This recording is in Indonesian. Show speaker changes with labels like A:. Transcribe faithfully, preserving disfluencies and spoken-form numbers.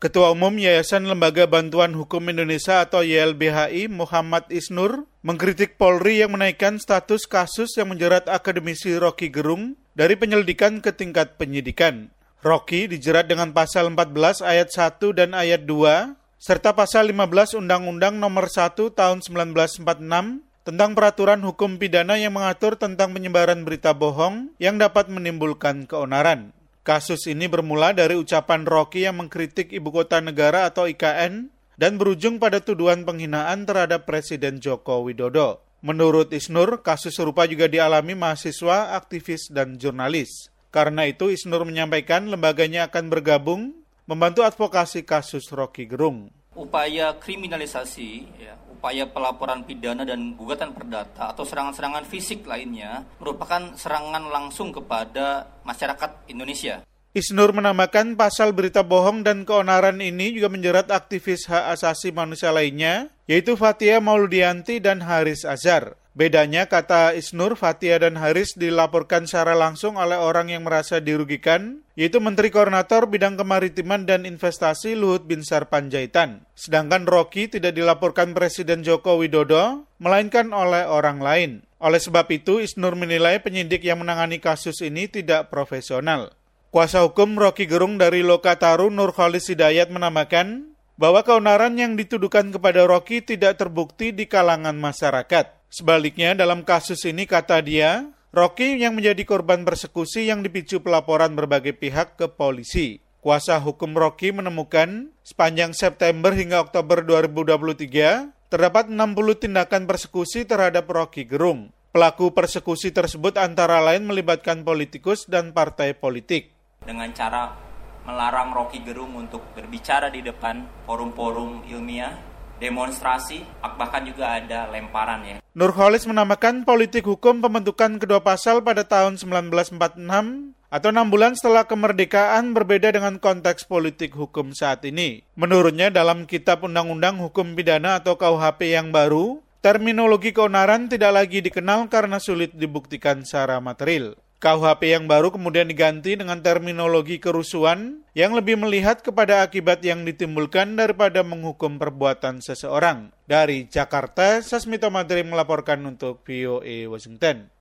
A: Ketua Umum Yayasan Lembaga Bantuan Hukum Indonesia atau Y L B H I, Muhammad Isnur, mengkritik Polri yang menaikkan status kasus yang menjerat akademisi Rocky Gerung dari penyelidikan ke tingkat penyidikan. Rocky dijerat dengan pasal empat belas ayat satu dan ayat dua, serta pasal lima belas Undang-Undang Nomor satu Tahun seribu sembilan ratus empat puluh enam tentang peraturan hukum pidana yang mengatur tentang penyebaran berita bohong yang dapat menimbulkan keonaran. Kasus ini bermula dari ucapan Rocky yang mengkritik Ibu Kota Negara atau I K N dan berujung pada tuduhan penghinaan terhadap Presiden Joko Widodo. Menurut Isnur, kasus serupa juga dialami mahasiswa, aktivis, dan jurnalis. Karena itu, Isnur menyampaikan lembaganya akan bergabung membantu advokasi kasus Rocky Gerung.
B: Upaya kriminalisasi, ya, upaya pelaporan pidana dan gugatan perdata atau serangan-serangan fisik lainnya merupakan serangan langsung kepada masyarakat Indonesia.
A: Isnur menambahkan pasal berita bohong dan keonaran ini juga menjerat aktivis hak asasi manusia lainnya, yaitu Fathia Maulidiyanti dan Haris Azhar. Bedanya, kata Isnur, Fathia dan Haris dilaporkan secara langsung oleh orang yang merasa dirugikan, yaitu Menteri Koordinator Bidang Kemaritiman dan Investasi Luhut Binsar Panjaitan. Sedangkan Rocky tidak dilaporkan Presiden Joko Widodo, melainkan oleh orang lain. Oleh sebab itu, Isnur menilai penyidik yang menangani kasus ini tidak profesional. Kuasa hukum Rocky Gerung dari Lokataru, Nurholis Hidayat, menambahkan bahwa keonaran yang dituduhkan kepada Rocky tidak terbukti di kalangan masyarakat. Sebaliknya, dalam kasus ini, kata dia, Rocky yang menjadi korban persekusi yang dipicu pelaporan berbagai pihak ke polisi. Kuasa hukum Rocky menemukan sepanjang September hingga Oktober dua ribu dua puluh tiga, terdapat enam puluh tindakan persekusi terhadap Rocky Gerung. Pelaku persekusi tersebut antara lain melibatkan politikus dan partai politik.
B: Dengan cara melarang Rocky Gerung untuk berbicara di depan forum-forum ilmiah, demonstrasi, bahkan juga ada lemparan, ya.
A: Nurholis menambahkan politik hukum pembentukan kedua pasal pada tahun seribu sembilan ratus empat puluh enam atau enam bulan setelah kemerdekaan berbeda dengan konteks politik hukum saat ini. Menurutnya, dalam Kitab Undang-Undang Hukum Pidana atau K U H P yang baru, terminologi keonaran tidak lagi dikenal karena sulit dibuktikan secara material. K U H P yang baru kemudian diganti dengan terminologi kerusuhan yang lebih melihat kepada akibat yang ditimbulkan daripada menghukum perbuatan seseorang. Dari Jakarta, Sasmito Madrim melaporkan untuk V O A Washington.